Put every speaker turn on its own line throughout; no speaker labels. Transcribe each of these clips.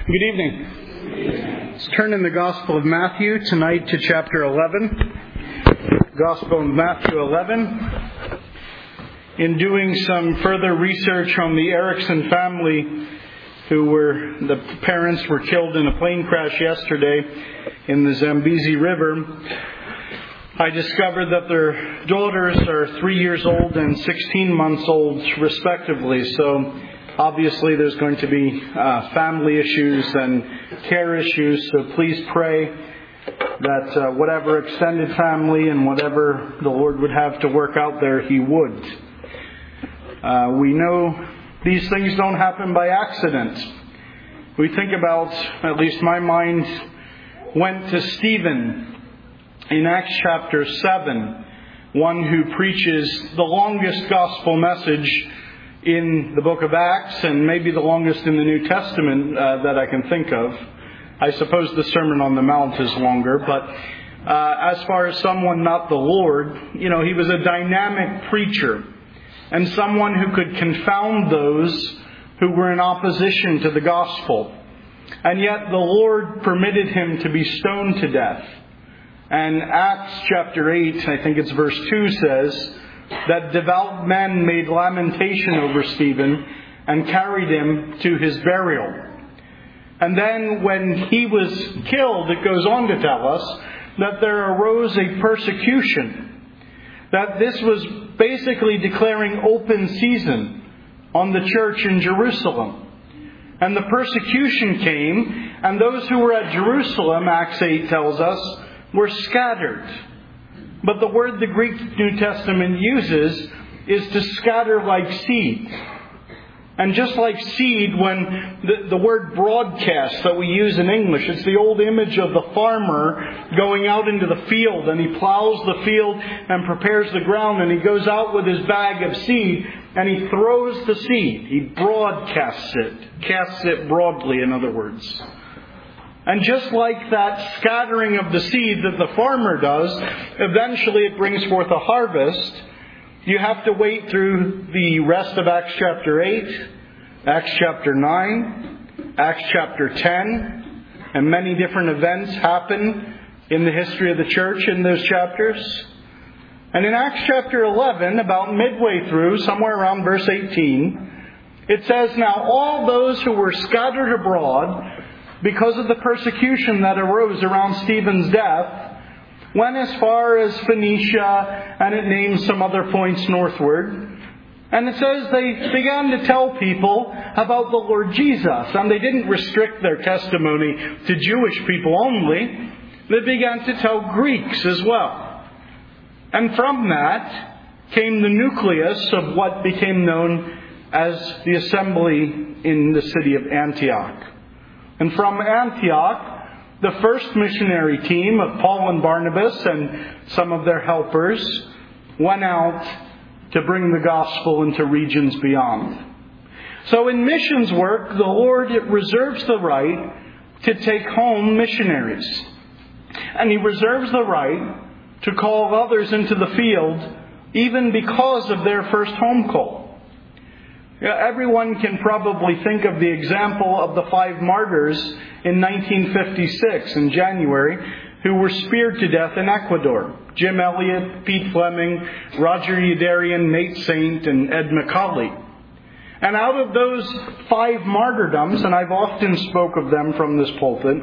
Good evening. Let's turn in the Gospel of Matthew tonight to chapter 11. Gospel of Matthew 11. In doing some further research on the Erickson family, the parents were killed in a plane crash yesterday in the Zambezi River, I discovered that their daughters are 3 years old and 16 months old, respectively. So obviously there's going to be family issues and care issues. So please pray that whatever extended family and whatever the Lord would have to work out there, He would. We know these things don't happen by accident. We think about, at least my mind went to Stephen in Acts chapter 7, one who preaches the longest gospel message in the book of Acts and maybe the longest in the New Testament that I can think of. I suppose the Sermon on the Mount is longer, but as far as someone not the Lord, he was a dynamic preacher and someone who could confound those who were in opposition to the gospel. And yet the Lord permitted him to be stoned to death. And Acts chapter 8, I think it's verse 2, says that devout men made lamentation over Stephen and carried him to his burial. And then when he was killed, it goes on to tell us that there arose a persecution. That this was basically declaring open season on the church in Jerusalem. And the persecution came, and those who were at Jerusalem, Acts 8 tells us, were scattered. But the word the Greek New Testament uses is to scatter like seed. And just like seed, when the word broadcast that we use in English, it's the old image of the farmer going out into the field, and he plows the field and prepares the ground, and he goes out with his bag of seed and he throws the seed. He broadcasts it, casts it broadly, in other words. And just like that scattering of the seed that the farmer does, eventually it brings forth a harvest. You have to wait through the rest of Acts chapter 8, Acts chapter 9, Acts chapter 10, and many different events happen in the history of the church in those chapters. And in Acts chapter 11, about midway through, somewhere around verse 18, it says, "Now all those who were scattered abroad because of the persecution that arose around Stephen's death went as far as Phoenicia," and it names some other points northward. And it says they began to tell people about the Lord Jesus. And they didn't restrict their testimony to Jewish people only. They began to tell Greeks as well. And from that came the nucleus of what became known as the assembly in the city of Antioch. And from Antioch, the first missionary team of Paul and Barnabas and some of their helpers went out to bring the gospel into regions beyond. So in missions work, the Lord reserves the right to take home missionaries. And He reserves the right to call others into the field even because of their first home call. Everyone can probably think of the example of the 5 martyrs in 1956 in January who were speared to death in Ecuador. Jim Elliot, Pete Fleming, Roger Youderian, Nate Saint, and Ed McCauley. And out of those 5 martyrdoms, and I've often spoke of them from this pulpit,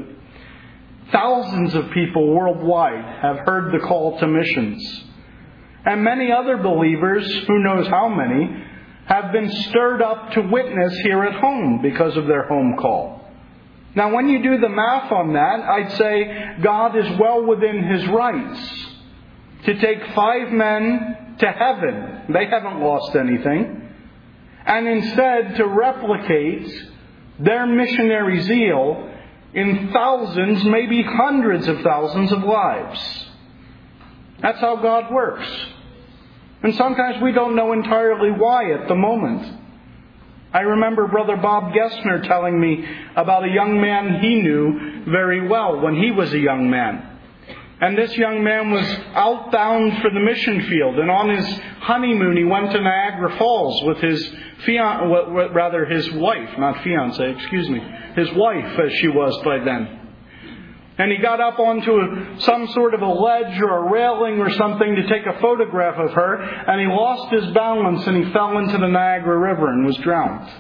thousands of people worldwide have heard the call to missions. And many other believers, who knows how many, have been stirred up to witness here at home because of their home call. Now, when you do the math on that, I'd say God is well within His rights to take 5 men to heaven. They haven't lost anything. And instead to replicate their missionary zeal in thousands, maybe hundreds of thousands of lives. That's how God works. And sometimes we don't know entirely why at the moment. I remember Brother Bob Gessner telling me about a young man he knew very well when he was a young man. And this young man was outbound for the mission field. And on his honeymoon, he went to Niagara Falls with his wife as she was by then. And he got up onto some sort of a ledge or a railing or something to take a photograph of her, and he lost his balance and he fell into the Niagara River and was drowned.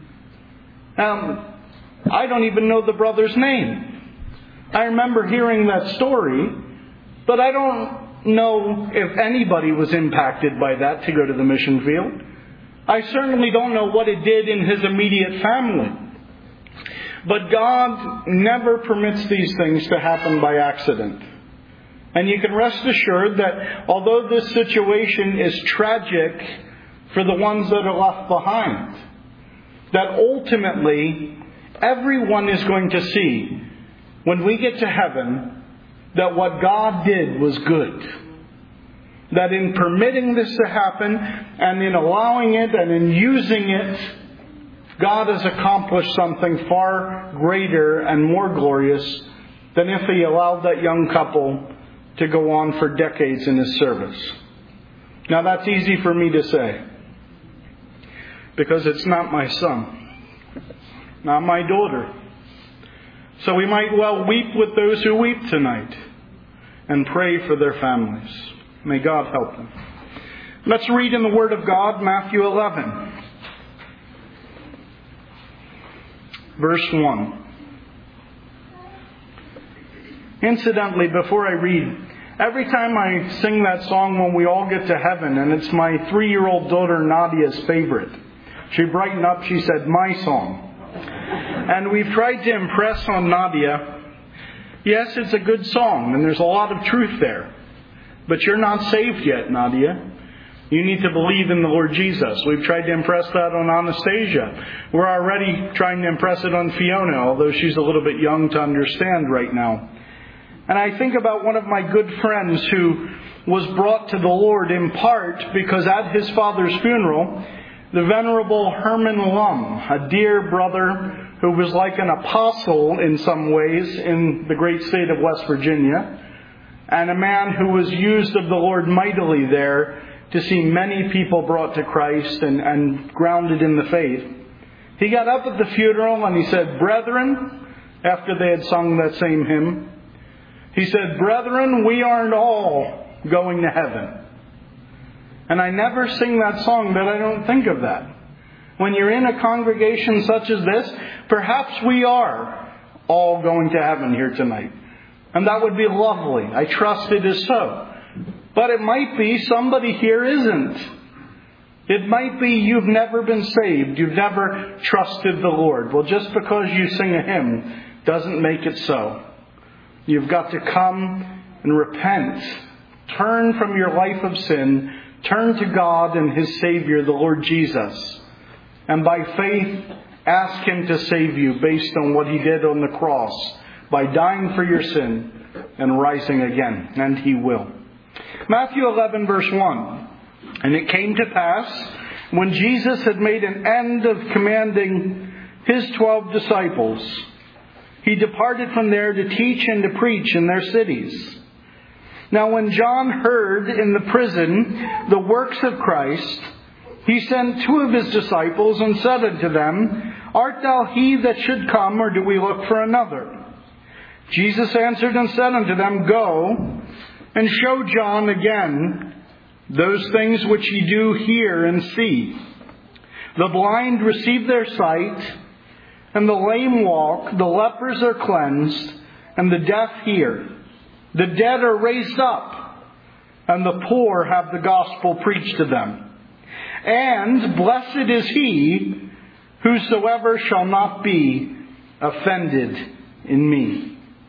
I don't even know the brother's name. I remember hearing that story, but I don't know if anybody was impacted by that to go to the mission field. I certainly don't know what it did in his immediate family. But God never permits these things to happen by accident. And you can rest assured that although this situation is tragic for the ones that are left behind, that ultimately everyone is going to see when we get to heaven that what God did was good. That in permitting this to happen and in allowing it and in using it, God has accomplished something far greater and more glorious than if He allowed that young couple to go on for decades in His service. Now that's easy for me to say, because it's not my son, not my daughter. So we might well weep with those who weep tonight and pray for their families. May God help them. Let's read in the Word of God, Matthew 11. Verse 1. Incidentally, before I read, every time I sing that song When We All Get to Heaven, and it's my 3-year-old daughter Nadia's favorite. She brightened up, she said, my song. And we've tried to impress on Nadia, yes, it's a good song, and there's a lot of truth there. But you're not saved yet, Nadia. You need to believe in the Lord Jesus. We've tried to impress that on Anastasia. We're already trying to impress it on Fiona, although she's a little bit young to understand right now. And I think about one of my good friends who was brought to the Lord in part because at his father's funeral, the Venerable Herman Lum, a dear brother who was like an apostle in some ways in the great state of West Virginia, and a man who was used of the Lord mightily there to see many people brought to Christ and grounded in the faith. He got up at the funeral and he said, brethren, after they had sung that same hymn, he said, brethren, we aren't all going to heaven. And I never sing that song that I don't think of that. When you're in a congregation such as this, perhaps we are all going to heaven here tonight. And that would be lovely. I trust it is so. But it might be somebody here isn't. It might be you've never been saved. You've never trusted the Lord. Well, just because you sing a hymn doesn't make it so. You've got to come and repent. Turn from your life of sin. Turn to God and His Savior, the Lord Jesus. And by faith, ask Him to save you based on what He did on the cross, by dying for your sin and rising again. And He will. Matthew 11, verse 1. And it came to pass, when Jesus had made an end of commanding His 12 disciples, He departed from there to teach and to preach in their cities. Now when John heard in the prison the works of Christ, he sent 2 of his disciples and said unto them, art thou he that should come, or do we look for another? Jesus answered and said unto them, go and show John again those things which ye do hear and see. The blind receive their sight, and the lame walk, the lepers are cleansed, and the deaf hear. The dead are raised up, and the poor have the gospel preached to them. And blessed is he whosoever shall not be offended in me.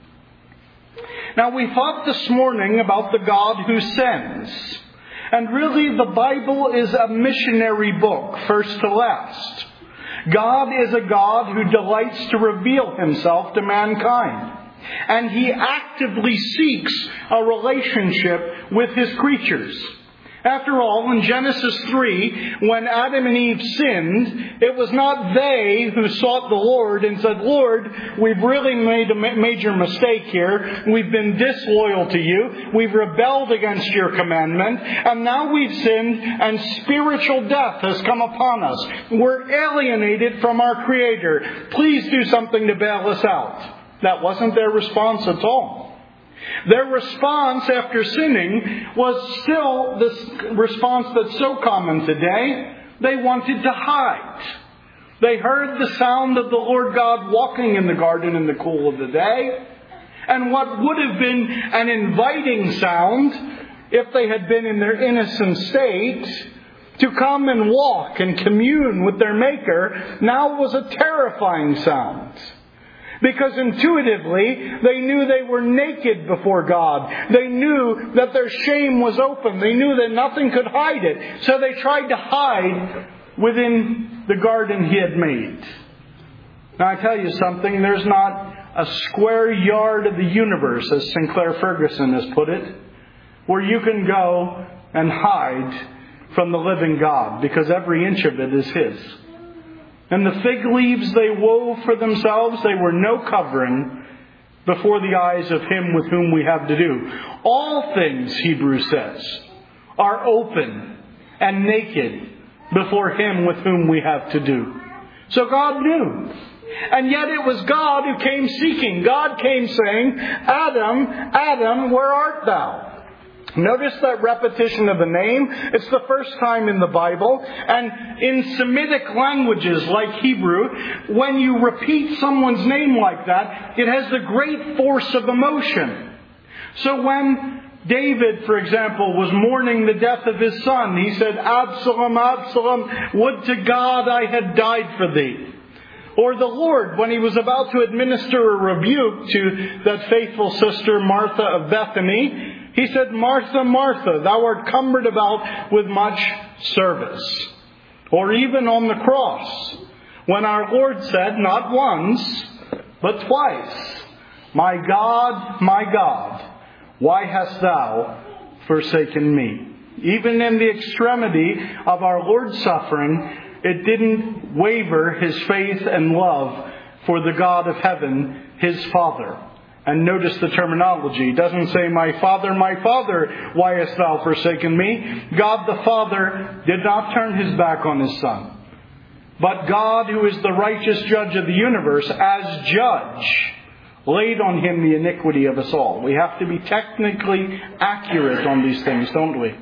Now we thought this morning about the God who sends. And really the Bible is a missionary book, first to last. God is a God who delights to reveal Himself to mankind. And He actively seeks a relationship with His creatures. After all, in Genesis 3, when Adam and Eve sinned, it was not they who sought the Lord and said, Lord, we've really made a major mistake here. We've been disloyal to you. We've rebelled against your commandment. And now we've sinned and spiritual death has come upon us. We're alienated from our Creator. Please do something to bail us out. That wasn't their response at all. Their response after sinning was still this response that's so common today. They wanted to hide. They heard the sound of the Lord God walking in the garden in the cool of the day. And what would have been an inviting sound, if they had been in their innocent state, to come and walk and commune with their Maker, now was a terrifying sound. Because intuitively, they knew they were naked before God. They knew that their shame was open. They knew that nothing could hide it. So they tried to hide within the garden He had made. Now I tell you something, there's not a square yard of the universe, as Sinclair Ferguson has put it, where you can go and hide from the living God, because every inch of it is His. And the fig leaves they wove for themselves, they were no covering before the eyes of Him with whom we have to do. All things, Hebrews says, are open and naked before Him with whom we have to do. So God knew. And yet it was God who came seeking. God came saying, Adam, Adam, where art thou? Notice that repetition of the name. It's the first time in the Bible. And in Semitic languages like Hebrew, when you repeat someone's name like that, it has the great force of emotion. So when David, for example, was mourning the death of his son, he said, Absalom, Absalom, would to God I had died for thee. Or the Lord, when He was about to administer a rebuke to that faithful sister Martha of Bethany, He said, Martha, Martha, thou art cumbered about with much service. Or even on the cross, when our Lord said, not once, but twice, my God, why hast thou forsaken me? Even in the extremity of our Lord's suffering, it didn't waver His faith and love for the God of heaven, His Father. And notice the terminology. It doesn't say, my Father, why hast thou forsaken me? God the Father did not turn His back on His Son. But God, who is the righteous judge of the universe, as judge, laid on Him the iniquity of us all. We have to be technically accurate on these things, don't we?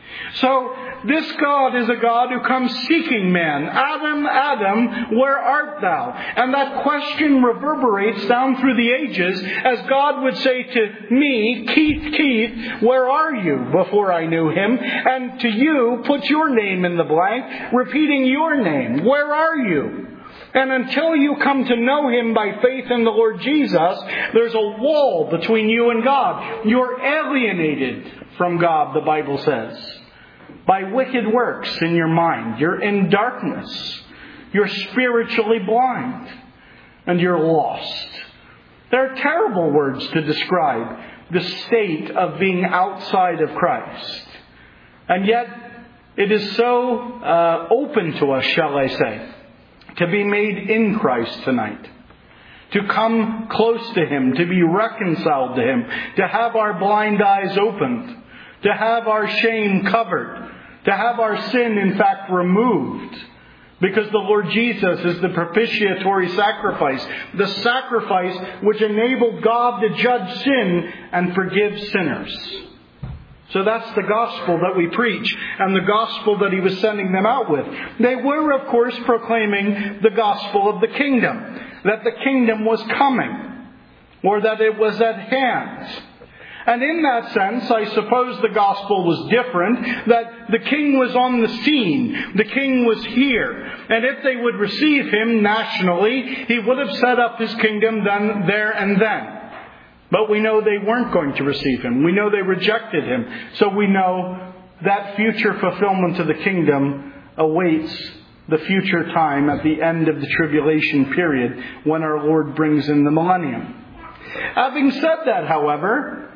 So, this God is a God who comes seeking man. Adam, Adam, where art thou? And that question reverberates down through the ages as God would say to me, Keith, Keith, where are you? Before I knew Him. And to you, put your name in the blank, repeating your name. Where are you? And until you come to know Him by faith in the Lord Jesus, there's a wall between you and God. You're alienated from God, the Bible says, by wicked works in your mind. You're in darkness. You're spiritually blind. And you're lost. There are terrible words to describe the state of being outside of Christ. And yet, it is so open to us, shall I say, to be made in Christ tonight. To come close to Him, to be reconciled to Him, to have our blind eyes opened, to have our shame covered, to have our sin, in fact, removed. Because the Lord Jesus is the propitiatory sacrifice. The sacrifice which enabled God to judge sin and forgive sinners. So that's the gospel that we preach, and the gospel that He was sending them out with. They were, of course, proclaiming the gospel of the kingdom. That the kingdom was coming. Or that it was at hand. And in that sense, I suppose the gospel was different, that the king was on the scene. The king was here. And if they would receive Him nationally, He would have set up His kingdom then, there and then. But we know they weren't going to receive Him. We know they rejected Him. So we know that future fulfillment of the kingdom awaits the future time at the end of the tribulation period when our Lord brings in the millennium. Having said that, however,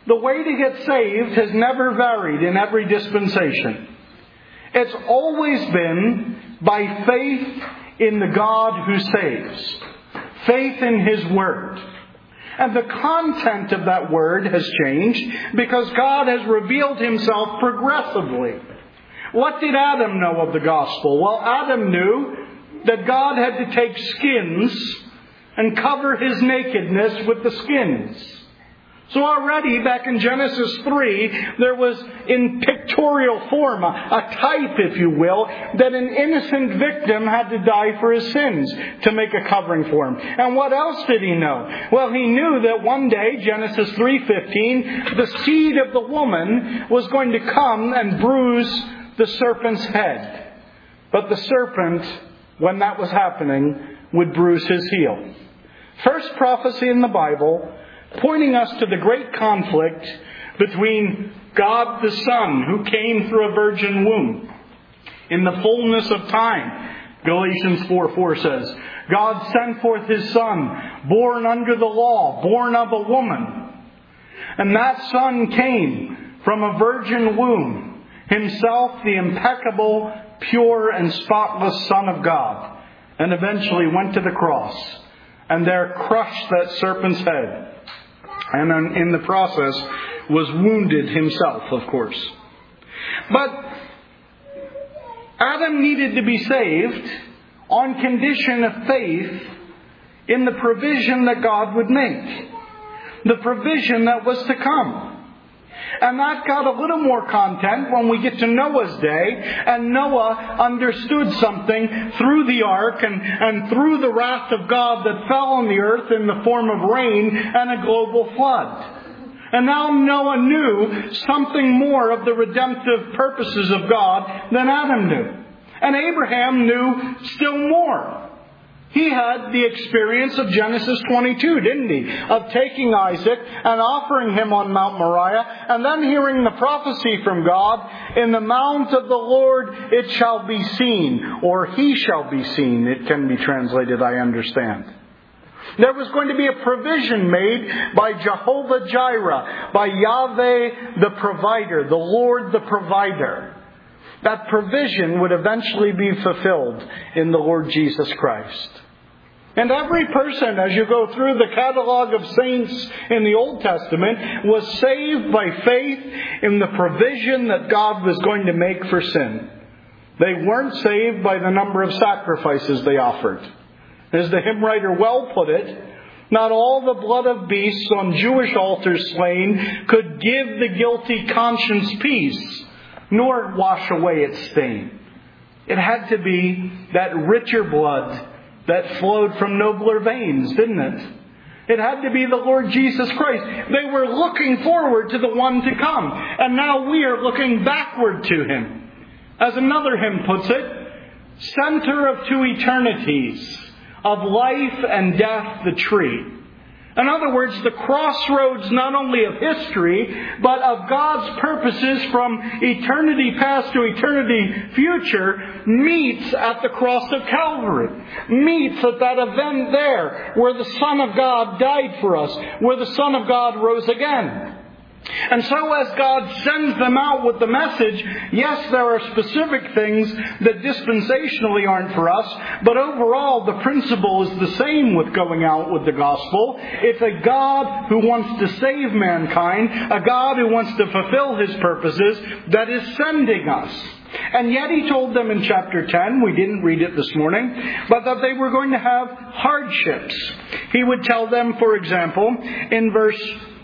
the way to get saved has never varied in every dispensation. It's always been by faith in the God who saves. Faith in His Word. And the content of that Word has changed because God has revealed Himself progressively. What did Adam know of the gospel? Well, Adam knew that God had to take skins and cover his nakedness with the skins. So already back in Genesis 3, there was in pictorial form, a type, if you will, that an innocent victim had to die for his sins to make a covering for him. And what else did he know? Well, he knew that one day, Genesis 3:15, the seed of the woman was going to come and bruise the serpent's head. But the serpent, when that was happening, would bruise his heel. First prophecy in the Bible, pointing us to the great conflict between God the Son, who came through a virgin womb. In the fullness of time, Galatians 4:4 says, God sent forth His Son, born under the law, born of a woman. And that Son came from a virgin womb, Himself the impeccable, pure, and spotless Son of God, and eventually went to the cross, and there crushed that serpent's head. And in the process was wounded himself, of course. But Adam needed to be saved on condition of faith in the provision that God would make. The provision that was to come. And that got a little more content when we get to Noah's day. And Noah understood something through the ark and through the wrath of God that fell on the earth in the form of rain and a global flood. And now Noah knew something more of the redemptive purposes of God than Adam knew. And Abraham knew still more. He had the experience of Genesis 22, didn't he? Of taking Isaac and offering him on Mount Moriah, and then hearing the prophecy from God, in the mount of the Lord it shall be seen, or he shall be seen. It can be translated, I understand. There was going to be a provision made by Jehovah Jireh, by Yahweh the provider, the Lord the provider. That provision would eventually be fulfilled in the Lord Jesus Christ. And every person, as you go through the catalog of saints in the Old Testament, was saved by faith in the provision that God was going to make for sin. They weren't saved by the number of sacrifices they offered. As the hymn writer well put it, not all the blood of beasts on Jewish altars slain could give the guilty conscience peace, nor wash away its stain. It had to be that richer blood that flowed from nobler veins, didn't it? It had to be the Lord Jesus Christ. They were looking forward to the one to come. And now we are looking backward to Him. As another hymn puts it, center of two eternities, of life and death the tree. In other words, the crossroads not only of history, but of God's purposes from eternity past to eternity future, meets at the cross of Calvary. Meets at that event there, where the Son of God died for us, where the Son of God rose again. And so as God sends them out with the message, yes, there are specific things that dispensationally aren't for us, but overall the principle is the same with going out with the gospel. It's a God who wants to save mankind, a God who wants to fulfill His purposes, that is sending us. And yet He told them in chapter 10, we didn't read it this morning, but that they were going to have hardships. He would tell them, for example, in verse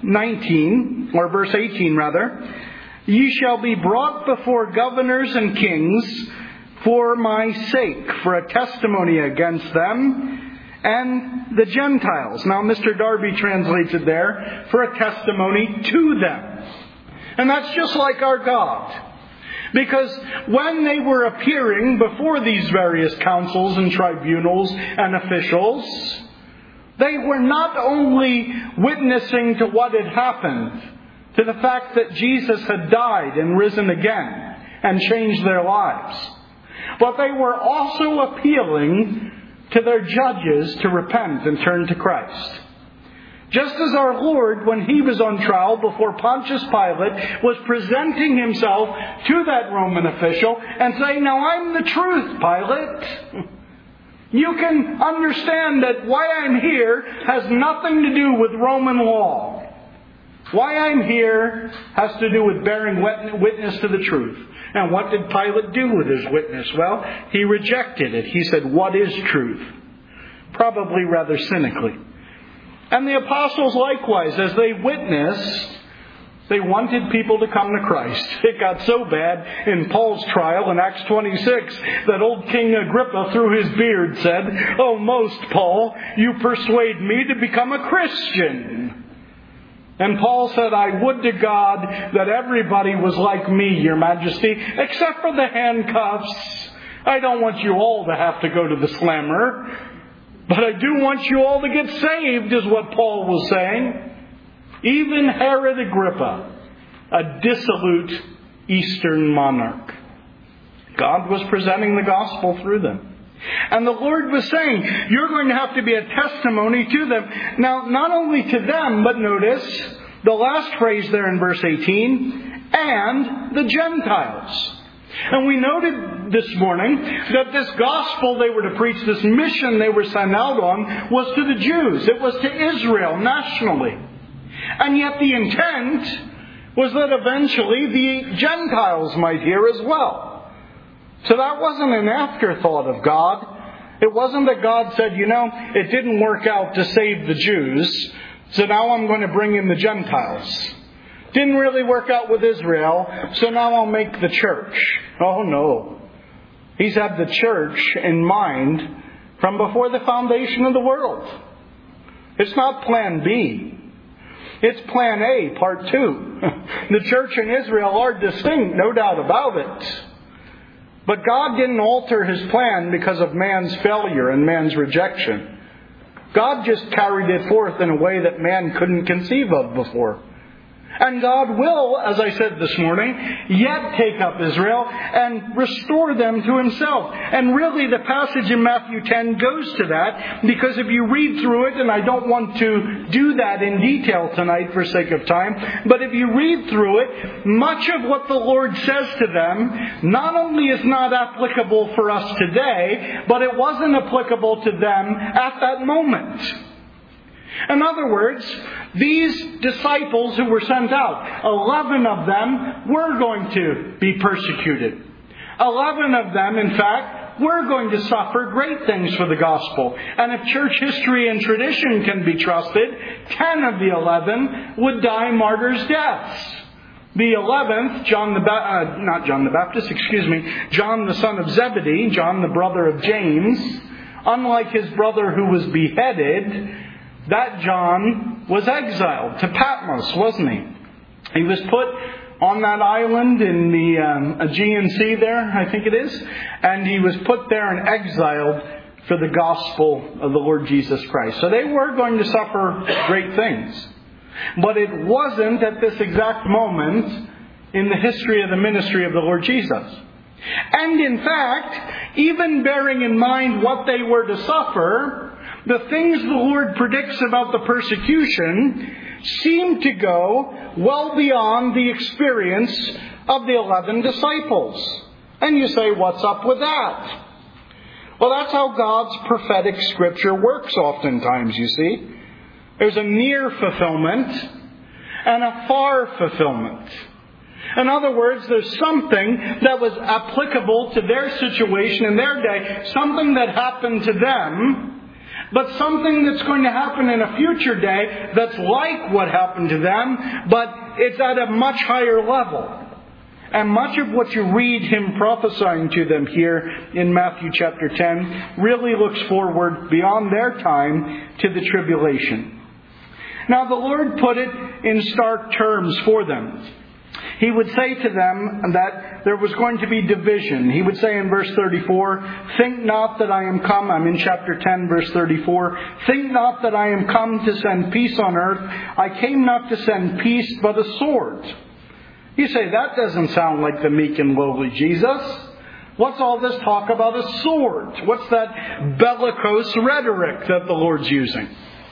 19, or verse 18 rather, ye shall be brought before governors and kings for my sake, for a testimony against them and the Gentiles. Now Mr. Darby translates it there, for a testimony to them. And that's just like our God. Because when they were appearing before these various councils and tribunals and officials, they were not only witnessing to what had happened, to the fact that Jesus had died and risen again and changed their lives, but they were also appealing to their judges to repent and turn to Christ. Just as our Lord, when he was on trial before Pontius Pilate, was presenting himself to that Roman official and saying, "Now I'm the truth, Pilate. You can understand that why I'm here has nothing to do with Roman law. Why I'm here has to do with bearing witness to the truth." And what did Pilate do with his witness? Well, he rejected it. He said, "What is truth?" Probably rather cynically. And the apostles likewise, as they witnessed, they wanted people to come to Christ. It got so bad in Paul's trial in Acts 26 that old King Agrippa through his beard said, "Oh, most, Paul, you persuade me to become a Christian." And Paul said, "I would to God that everybody was like me, Your Majesty, except for the handcuffs. I don't want you all to have to go to the slammer. But I do want you all to get saved," is what Paul was saying. Even Herod Agrippa, a dissolute Eastern monarch. God was presenting the gospel through them. And the Lord was saying, you're going to have to be a testimony to them. Now, not only to them, but notice the last phrase there in verse 18, and the Gentiles. And we noted this morning that this gospel they were to preach, this mission they were sent out on, was to the Jews. It was to Israel nationally. And yet the intent was that eventually the Gentiles might hear as well. So that wasn't an afterthought of God. It wasn't that God said, it didn't work out to save the Jews, so now I'm going to bring in the Gentiles. Didn't really work out with Israel, so now I'll make the church. Oh no. He's had the church in mind from before the foundation of the world. It's not plan B. It's plan A, part 2. The church and Israel are distinct, no doubt about it. But God didn't alter His plan because of man's failure and man's rejection. God just carried it forth in a way that man couldn't conceive of before. And God will, as I said this morning, yet take up Israel and restore them to Himself. And really the passage in Matthew 10 goes to that, because if you read through it, and I don't want to do that in detail tonight for sake of time, but if you read through it, much of what the Lord says to them not only is not applicable for us today, but it wasn't applicable to them at that moment. In other words, these disciples who were sent out, 11 of them were going to be persecuted. 11 of them, in fact, were going to suffer great things for the gospel. And if church history and tradition can be trusted, 10 of the 11 would die martyrs' deaths. The 11th, John the son of Zebedee, John the brother of James, unlike his brother who was beheaded, that John was exiled to Patmos, wasn't he? He was put on that island in the Aegean Sea there, I think it is. And he was put there and exiled for the gospel of the Lord Jesus Christ. So they were going to suffer great things. But it wasn't at this exact moment in the history of the ministry of the Lord Jesus. And in fact, even bearing in mind what they were to suffer, the things the Lord predicts about the persecution seem to go well beyond the experience of the 11 disciples. And you say, what's up with that? Well, that's how God's prophetic scripture works oftentimes, you see. There's a near fulfillment and a far fulfillment. In other words, there's something that was applicable to their situation in their day, something that happened to them, but something that's going to happen in a future day that's like what happened to them, but it's at a much higher level. And much of what you read Him prophesying to them here in Matthew chapter 10 really looks forward beyond their time to the tribulation. Now the Lord put it in stark terms for them. He would say to them that there was going to be division. He would say in verse 34, think not that I am come, I'm in chapter 10, verse 34, think not that I am come to send peace on earth. I came not to send peace, but a sword. You say, that doesn't sound like the meek and lowly Jesus. What's all this talk about a sword? What's that bellicose rhetoric that the Lord's using?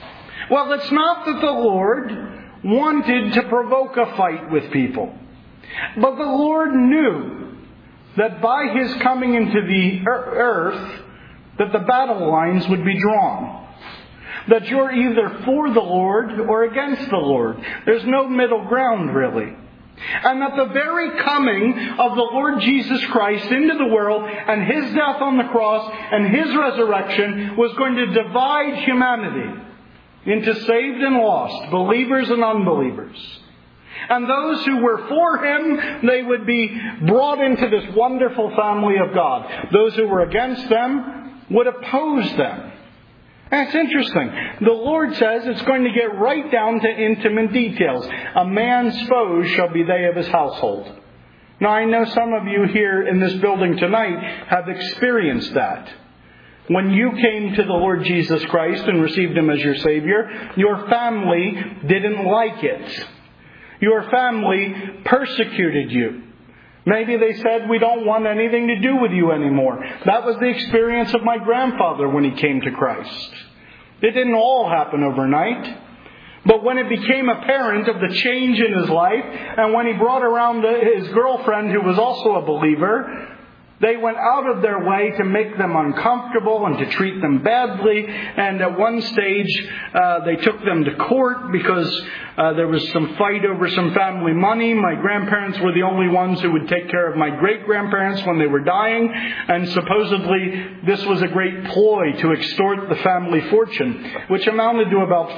Well, it's not that the Lord wanted to provoke a fight with people. But the Lord knew that by His coming into the earth, that the battle lines would be drawn. That you're either for the Lord or against the Lord. There's no middle ground, really. And that the very coming of the Lord Jesus Christ into the world and His death on the cross and His resurrection was going to divide humanity into saved and lost, believers and unbelievers. And those who were for Him, they would be brought into this wonderful family of God. Those who were against them would oppose them. And it's interesting. The Lord says it's going to get right down to intimate details. A man's foes shall be they of his household. Now, I know some of you here in this building tonight have experienced that. When you came to the Lord Jesus Christ and received Him as your Savior, your family didn't like it. Your family persecuted you. Maybe they said, we don't want anything to do with you anymore. That was the experience of my grandfather when he came to Christ. It didn't all happen overnight. But when it became apparent of the change in his life, and when he brought around his girlfriend who was also a believer, they went out of their way to make them uncomfortable and to treat them badly. And at one stage, they took them to court because there was some fight over some family money. My grandparents were the only ones who would take care of my great-grandparents when they were dying. And supposedly, this was a great ploy to extort the family fortune, which amounted to about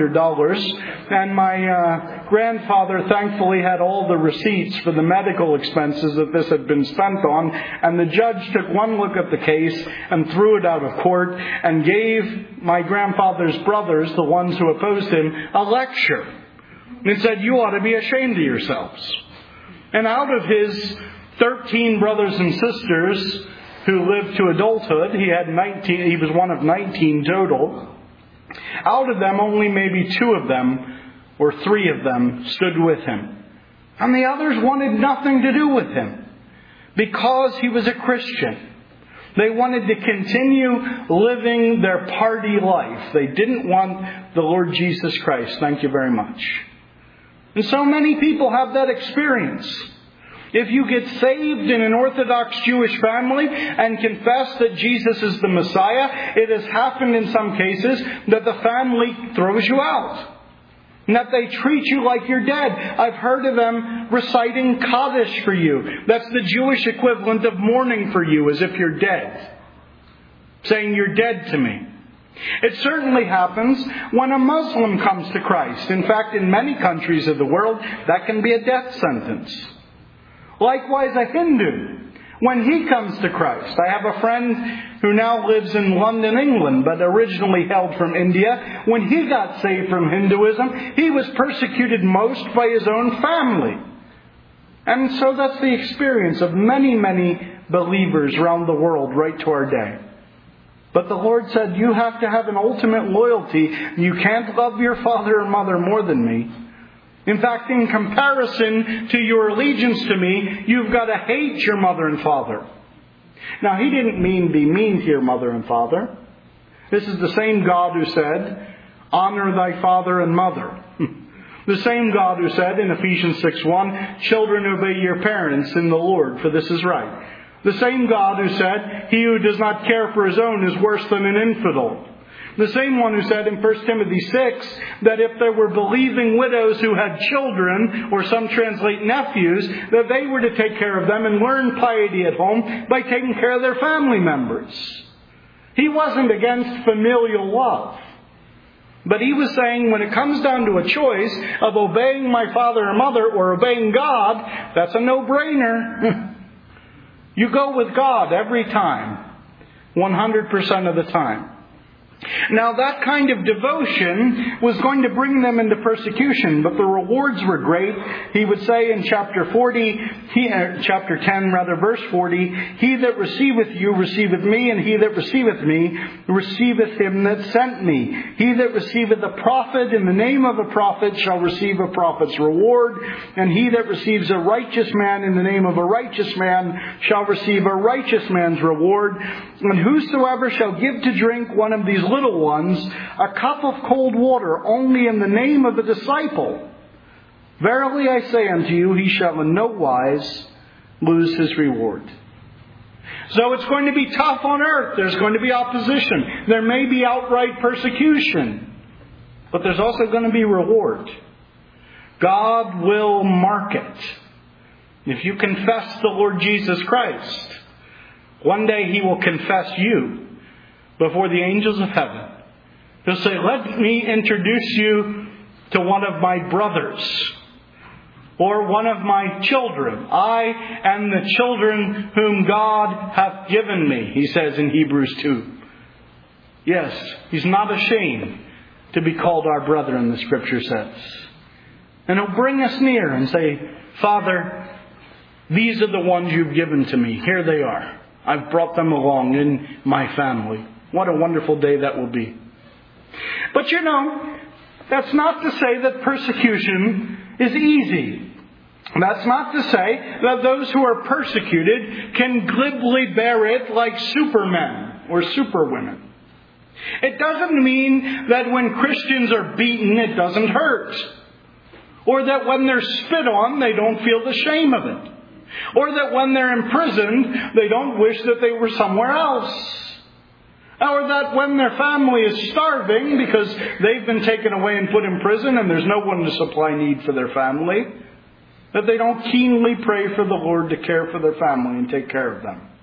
$500. And my grandfather thankfully had all the receipts for the medical expenses that this had been spent on. And the judge took one look at the case and threw it out of court and gave my grandfather's brothers, the ones who opposed him, a lecture. And said, you ought to be ashamed of yourselves. And out of his 13 brothers and sisters who lived to adulthood, he was one of 19 total. Out of them, only maybe 2 of them or 3 of them stood with him. And the others wanted nothing to do with him because he was a Christian. They wanted to continue living their party life. They didn't want the Lord Jesus Christ. Thank you very much. And so many people have that experience. If you get saved in an Orthodox Jewish family and confess that Jesus is the Messiah, it has happened in some cases that the family throws you out. And that they treat you like you're dead. I've heard of them reciting Kaddish for you. That's the Jewish equivalent of mourning for you as if you're dead. Saying you're dead to me. It certainly happens when a Muslim comes to Christ. In fact, in many countries of the world, that can be a death sentence. Likewise, a Hindu, when he comes to Christ. I have a friend who now lives in London, England, but originally hailed from India. When he got saved from Hinduism, he was persecuted most by his own family. And so that's the experience of many, many believers around the world right to our day. But the Lord said, you have to have an ultimate loyalty. You can't love your father or mother more than me. In fact, in comparison to your allegiance to me, you've got to hate your mother and father. Now, He didn't mean be mean to your mother and father. This is the same God who said, honor thy father and mother. The same God who said in Ephesians 6:1, children, obey your parents in the Lord, for this is right. The same God who said, he who does not care for his own is worse than an infidel. The same one who said in 1 Timothy 6 that if there were believing widows who had children, or some translate nephews, that they were to take care of them and learn piety at home by taking care of their family members. He wasn't against familial love. But he was saying when it comes down to a choice of obeying my father or mother or obeying God, that's a no-brainer. You go with God every time, 100% of the time. Now that kind of devotion was going to bring them into persecution, but the rewards were great. He would say in chapter 10, verse 40, he that receiveth you receiveth me, and he that receiveth me receiveth him that sent me. He that receiveth a prophet in the name of a prophet shall receive a prophet's reward, and he that receives a righteous man in the name of a righteous man shall receive a righteous man's reward. And whosoever shall give to drink one of these little ones a cup of cold water only in the name of the disciple, verily I say unto you, he shall in no wise lose his reward. So it's going to be tough on earth. There's going to be opposition. There may be outright persecution. But there's also going to be reward. God will mark it. If you confess the Lord Jesus Christ, one day He will confess you before the angels of heaven. He'll say, let me introduce you to one of my brothers or one of my children. I and the children whom God hath given me, he says in Hebrews 2. Yes, He's not ashamed to be called our brethren, the Scripture says. And He'll bring us near and say, Father, these are the ones you've given to me. Here they are. I've brought them along in my family. What a wonderful day that will be. But that's not to say that persecution is easy. That's not to say that those who are persecuted can glibly bear it like supermen or superwomen. It doesn't mean that when Christians are beaten, it doesn't hurt. Or that when they're spit on, they don't feel the shame of it. Or that when they're imprisoned, they don't wish that they were somewhere else. Or that when their family is starving because they've been taken away and put in prison and there's no one to supply need for their family, that they don't keenly pray for the Lord to care for their family and take care of them.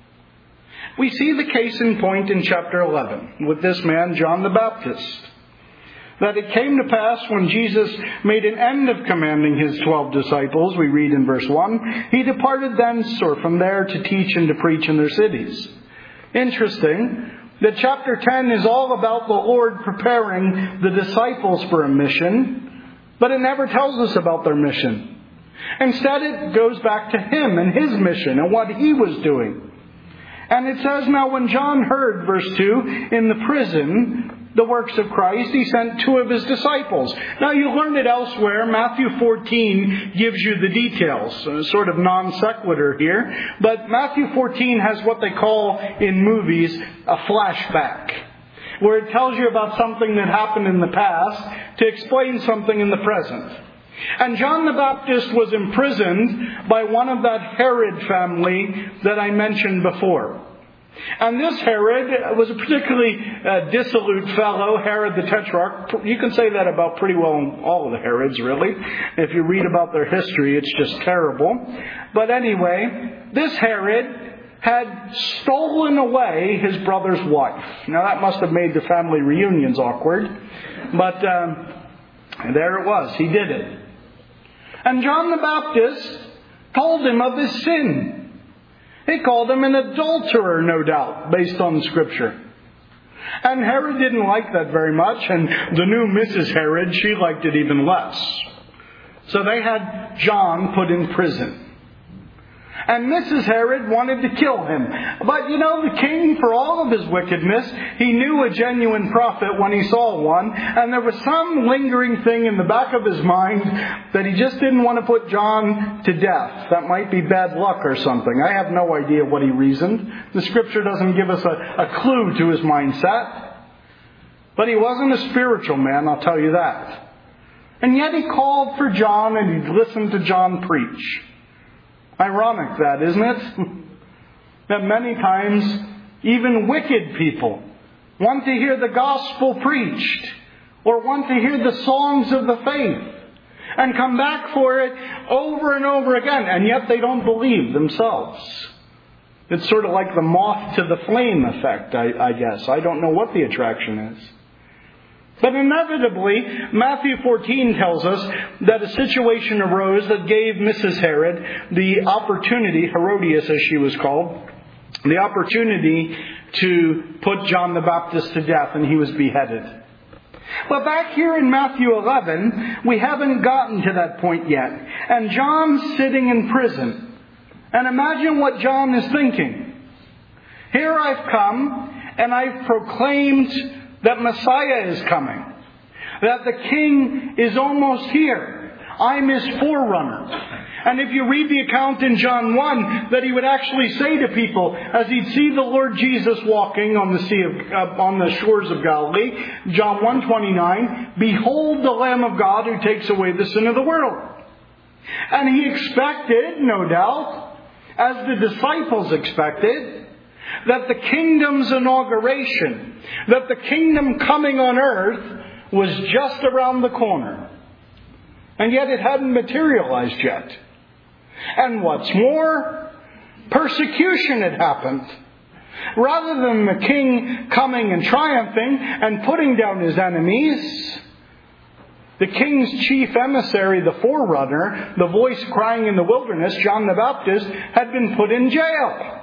We see the case in point in chapter 11 with this man, John the Baptist. That it came to pass when Jesus made an end of commanding His 12 disciples, we read in verse 1, He departed thence or from there to teach and to preach in their cities. Interesting that chapter 10 is all about the Lord preparing the disciples for a mission, but it never tells us about their mission. Instead, it goes back to Him and His mission and what He was doing. And it says, now when John heard, verse 2, in the prison, the works of Christ, he sent 2 of his disciples. Now you learn it elsewhere. Matthew 14 gives you the details. Sort of non sequitur here. But Matthew 14 has what they call in movies a flashback, where it tells you about something that happened in the past to explain something in the present. And John the Baptist was imprisoned by one of that Herod family that I mentioned before. And this Herod was a particularly dissolute fellow, Herod the Tetrarch. You can say that about pretty well all of the Herods, really. If you read about their history, it's just terrible. But anyway, this Herod had stolen away his brother's wife. Now that must have made the family reunions awkward. But there it was. He did it. And John the Baptist told him of his sin. He called him an adulterer, no doubt, based on Scripture. And Herod didn't like that very much, and the new Mrs. Herod, she liked it even less. So they had John put in prison. And Mrs. Herod wanted to kill him. But the king, for all of his wickedness, he knew a genuine prophet when he saw one. And there was some lingering thing in the back of his mind that he just didn't want to put John to death. That might be bad luck or something. I have no idea what he reasoned. The Scripture doesn't give us a clue to his mindset. But he wasn't a spiritual man, I'll tell you that. And yet he called for John and he listened to John preach. Ironic that, isn't it? That many times even wicked people want to hear the gospel preached or want to hear the songs of the faith and come back for it over and over again, and yet they don't believe themselves. It's sort of like the moth to the flame effect, I guess. I don't know what the attraction is. But inevitably, Matthew 14 tells us that a situation arose that gave Mrs. Herod the opportunity, Herodias as she was called, the opportunity to put John the Baptist to death, and he was beheaded. But back here in Matthew 11, we haven't gotten to that point yet. And John's sitting in prison. And imagine what John is thinking. Here I've come, and I've proclaimed that Messiah is coming. That the King is almost here. I'm His forerunner. And if you read the account in John 1, that he would actually say to people, as he'd see the Lord Jesus walking on the shores of Galilee, John 1:29, "Behold the Lamb of God who takes away the sin of the world." And he expected, no doubt, as the disciples expected, that the kingdom's inauguration, that the kingdom coming on earth was just around the corner. And yet it hadn't materialized yet. And what's more, persecution had happened. Rather than the king coming and triumphing and putting down his enemies, the king's chief emissary, the forerunner, the voice crying in the wilderness, John the Baptist, had been put in jail.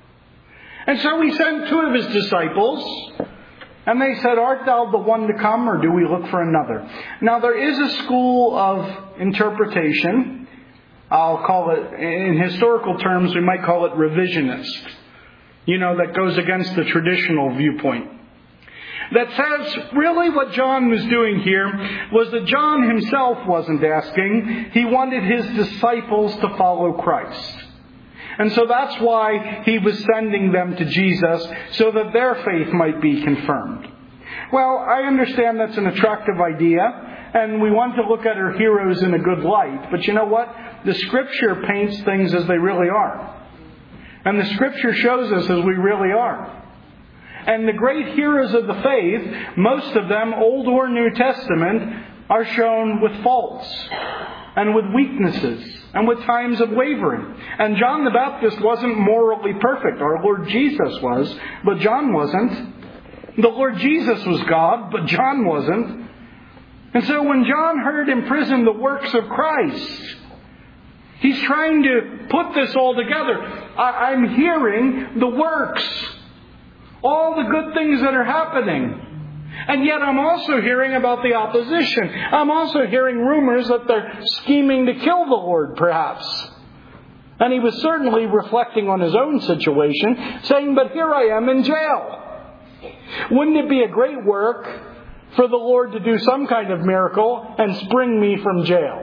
And so he sent 2 of his disciples, and they said, "Art thou the one to come, or do we look for another?" Now there is a school of interpretation, I'll call it, in historical terms, we might call it revisionist, that goes against the traditional viewpoint, that says really what John was doing here was that John himself wasn't asking, he wanted his disciples to follow Christ. And so that's why he was sending them to Jesus, so that their faith might be confirmed. Well, I understand that's an attractive idea, and we want to look at our heroes in a good light. But you know what? The Scripture paints things as they really are. And the Scripture shows us as we really are. And the great heroes of the faith, most of them, Old or New Testament, are shown with faults and with weaknesses and with times of wavering. And John the Baptist wasn't morally perfect. Our Lord Jesus was, but John wasn't. The Lord Jesus was God, but John wasn't. And so when John heard in prison the works of Christ, he's trying to put this all together. I'm hearing the works, all the good things that are happening. And yet I'm also hearing about the opposition. I'm also hearing rumors that they're scheming to kill the Lord, perhaps. And he was certainly reflecting on his own situation, saying, "But here I am in jail. Wouldn't it be a great work for the Lord to do some kind of miracle and spring me from jail?"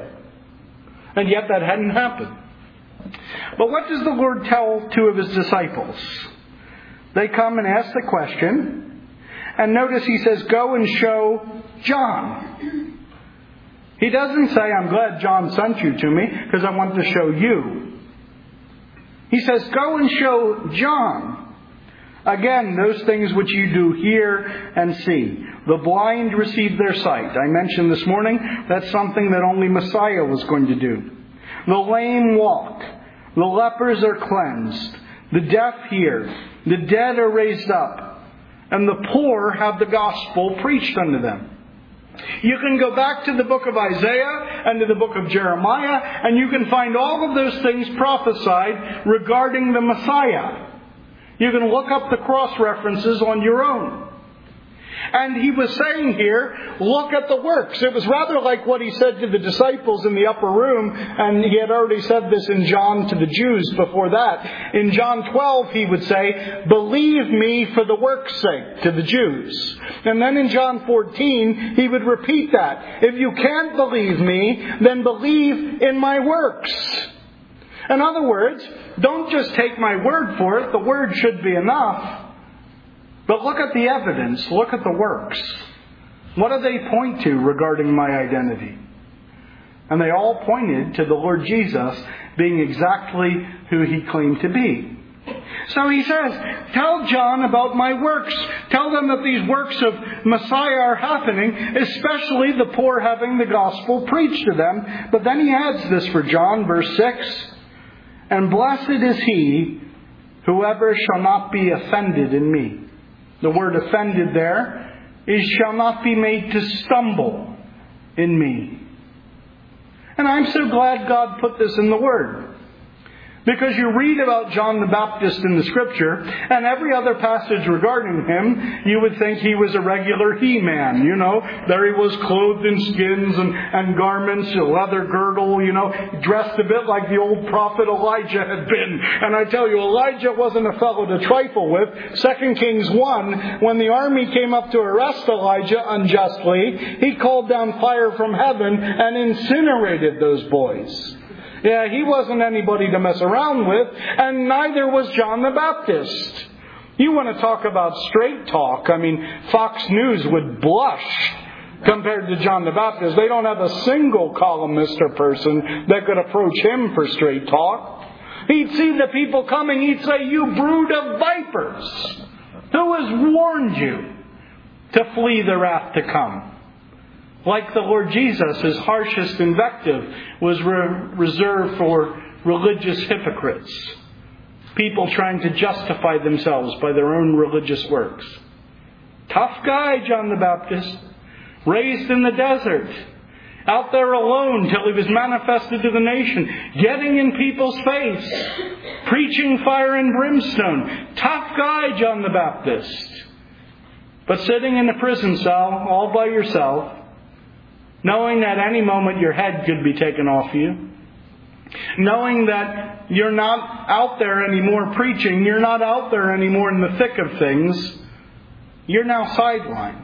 And yet that hadn't happened. But what does the Lord tell 2 of his disciples? They come and ask the question. And notice he says, "Go and show John." He doesn't say, "I'm glad John sent you to me because I want to show you." He says, "Go and show John. Again, those things which you do hear and see. The blind receive their sight." I mentioned this morning that's something that only Messiah was going to do. "The lame walk. The lepers are cleansed. The deaf hear. The dead are raised up. And the poor have the gospel preached unto them." You can go back to the book of Isaiah and to the book of Jeremiah, and you can find all of those things prophesied regarding the Messiah. You can look up the cross-references on your own. And he was saying here, look at the works. It was rather like what he said to the disciples in the upper room, and he had already said this in John to the Jews before that. In John 12, he would say, "Believe me for the work's sake," to the Jews. And then in John 14, he would repeat that. "If you can't believe me, then believe in my works." In other words, don't just take my word for it. The word should be enough. But look at the evidence. Look at the works. What do they point to regarding my identity? And they all pointed to the Lord Jesus being exactly who he claimed to be. So he says, "Tell John about my works. Tell them that these works of Messiah are happening, especially the poor having the gospel preached to them." But then he adds this for John, verse 6. "And blessed is he, whoever shall not be offended in me." The word offended there is shall not be made to stumble in me. And I'm so glad God put this in the Word. Because you read about John the Baptist in the Scripture, and every other passage regarding him, you would think he was a regular he-man, There he was, clothed in skins and garments, a leather girdle, dressed a bit like the old prophet Elijah had been. And I tell you, Elijah wasn't a fellow to trifle with. 2 Kings 1, when the army came up to arrest Elijah unjustly, he called down fire from heaven and incinerated those boys. Yeah, he wasn't anybody to mess around with, and neither was John the Baptist. You want to talk about straight talk. I mean, Fox News would blush compared to John the Baptist. They don't have a single columnist or person that could approach him for straight talk. He'd see the people coming, he'd say, "You brood of vipers! Who has warned you to flee the wrath to come?" Like the Lord Jesus, his harshest invective was reserved for religious hypocrites. People trying to justify themselves by their own religious works. Tough guy, John the Baptist. Raised in the desert. Out there alone till he was manifested to the nation. Getting in people's face. Preaching fire and brimstone. Tough guy, John the Baptist. But sitting in a prison cell all by yourself, knowing that any moment your head could be taken off you, knowing that you're not out there anymore preaching, you're not out there anymore in the thick of things, you're now sidelined.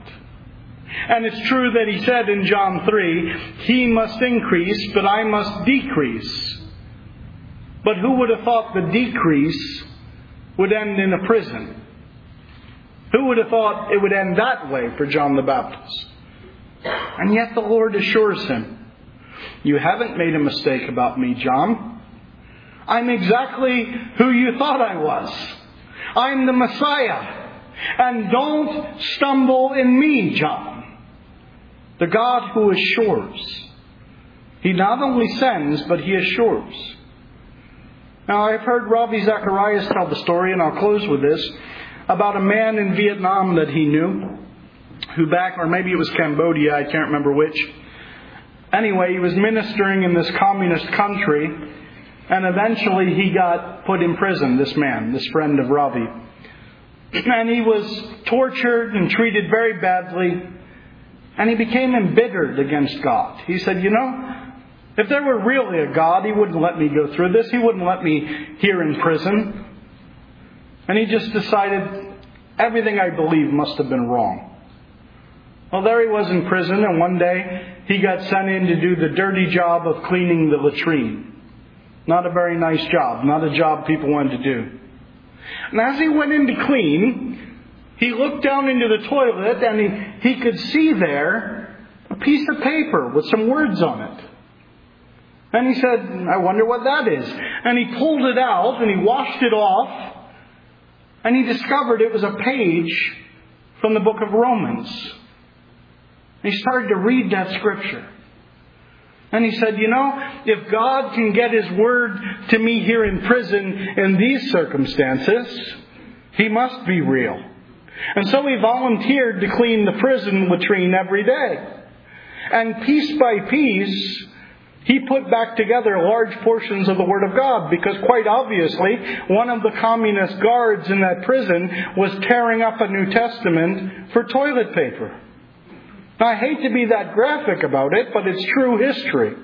And it's true that he said in John 3, "He must increase, but I must decrease." But who would have thought the decrease would end in a prison? Who would have thought it would end that way for John the Baptist? And yet the Lord assures him, "You haven't made a mistake about me, John. I'm exactly who you thought I was. I'm the Messiah. And don't stumble in me, John. The God who assures." He not only sends, but he assures. Now, I've heard Ravi Zacharias tell the story, and I'll close with this, about a man in Vietnam that he knew, who back, or maybe it was Cambodia, I can't remember which. Anyway, he was ministering in this communist country, and eventually he got put in prison, this man, this friend of Ravi. And he was tortured and treated very badly, and he became embittered against God. He said, if there were really a God, he wouldn't let me go through this. He wouldn't let me here in prison. And he just decided everything I believe must have been wrong. Well, there he was in prison, and one day he got sent in to do the dirty job of cleaning the latrine. Not a very nice job, not a job people wanted to do. And as he went in to clean, he looked down into the toilet, and he could see there a piece of paper with some words on it. And he said, "I wonder what that is." And he pulled it out, and he washed it off, and he discovered it was a page from the book of Romans. He started to read that scripture. And he said, if God can get his word to me here in prison in these circumstances, he must be real. And so he volunteered to clean the prison latrine every day. And piece by piece, he put back together large portions of the Word of God, because quite obviously one of the communist guards in that prison was tearing up a New Testament for toilet paper. Now, I hate to be that graphic about it, but it's true history.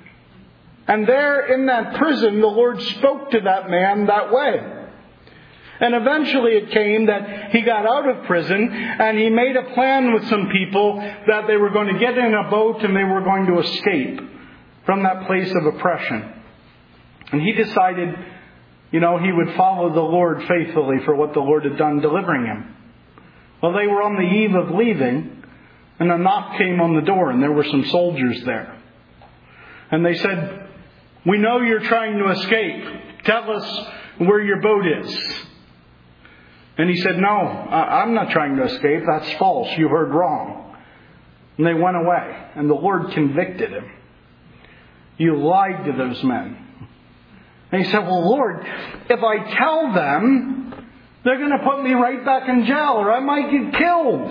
And there in that prison, the Lord spoke to that man that way. And eventually it came that he got out of prison, and he made a plan with some people that they were going to get in a boat and they were going to escape from that place of oppression. And he decided, he would follow the Lord faithfully for what the Lord had done delivering him. Well, they were on the eve of leaving, and a knock came on the door, and there were some soldiers there. And they said, "We know you're trying to escape. Tell us where your boat is." And he said, "No, I'm not trying to escape. That's false. You heard wrong." And they went away, and the Lord convicted him. "You lied to those men." And he said, "Well, Lord, if I tell them, they're going to put me right back in jail, or I might get killed."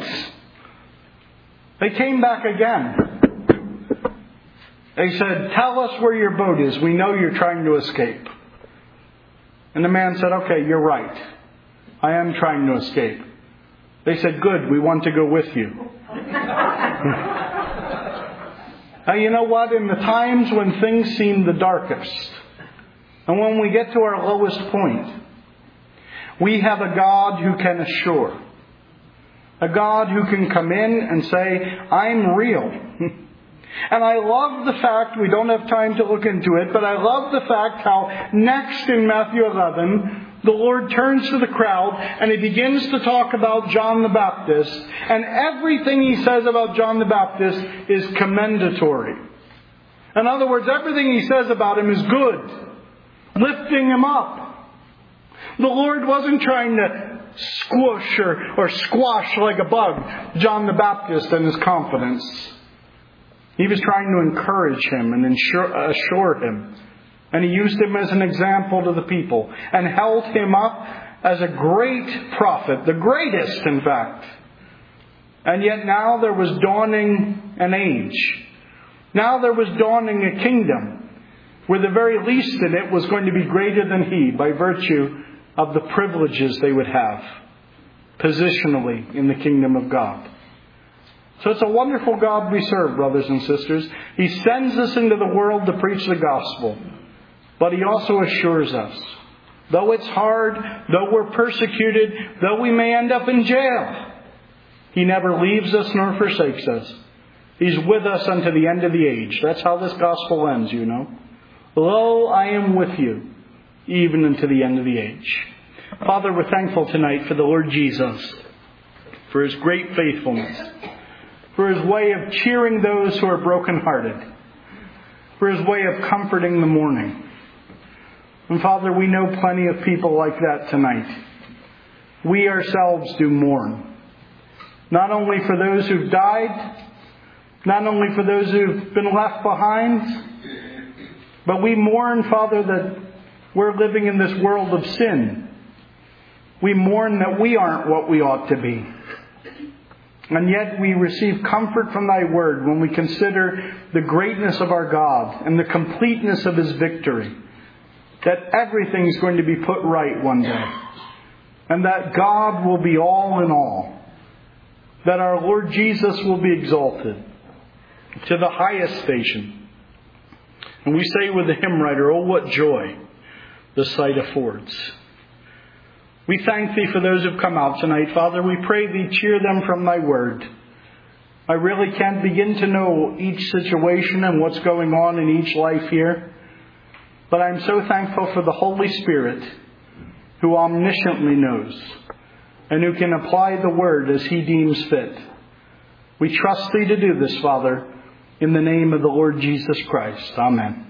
They came back again. They said, "Tell us where your boat is. We know you're trying to escape." And the man said, "Okay, you're right. I am trying to escape." They said, "Good, we want to go with you." Now, you know what? In the times when things seem the darkest, and when we get to our lowest point, we have a God who can assure. A God who can come in and say, "I'm real. And I love the fact, we don't have time to look into it, but I love the fact how next in Matthew 11, the Lord turns to the crowd and He begins to talk about John the Baptist. And everything He says about John the Baptist is commendatory. In other words, everything He says about him is good, lifting him up. The Lord wasn't trying to squish or squash like a bug John the Baptist and his confidence. He was trying to encourage him and assure him. And He used him as an example to the people and held him up as a great prophet, the greatest in fact. And yet now there was dawning an age. Now there was dawning a kingdom where the very least in it was going to be greater than he by virtue of the privileges they would have positionally in the kingdom of God. So it's a wonderful God we serve, brothers and sisters. He sends us into the world to preach the gospel. But He also assures us, though it's hard, though we're persecuted, though we may end up in jail, He never leaves us nor forsakes us. He's with us unto the end of the age. That's how this gospel ends, you know. Lo, I am with you, even unto the end of the age. Father, we're thankful tonight for the Lord Jesus, for His great faithfulness, for His way of cheering those who are brokenhearted, for His way of comforting the mourning. And Father, we know plenty of people like that tonight. We ourselves do mourn. Not only for those who've died, not only for those who've been left behind, but we mourn, Father, that we're living in this world of sin. We mourn that we aren't what we ought to be. And yet we receive comfort from Thy Word when we consider the greatness of our God and the completeness of His victory. That everything's going to be put right one day. And that God will be all in all. That our Lord Jesus will be exalted to the highest station. And we say with the hymn writer, oh, what joy the sight affords. We thank Thee for those who've come out tonight, Father. We pray Thee cheer them from Thy Word. I really can't begin to know each situation and what's going on in each life here. But I'm so thankful for the Holy Spirit who omnisciently knows and who can apply the Word as He deems fit. We trust Thee to do this, Father, in the name of the Lord Jesus Christ. Amen.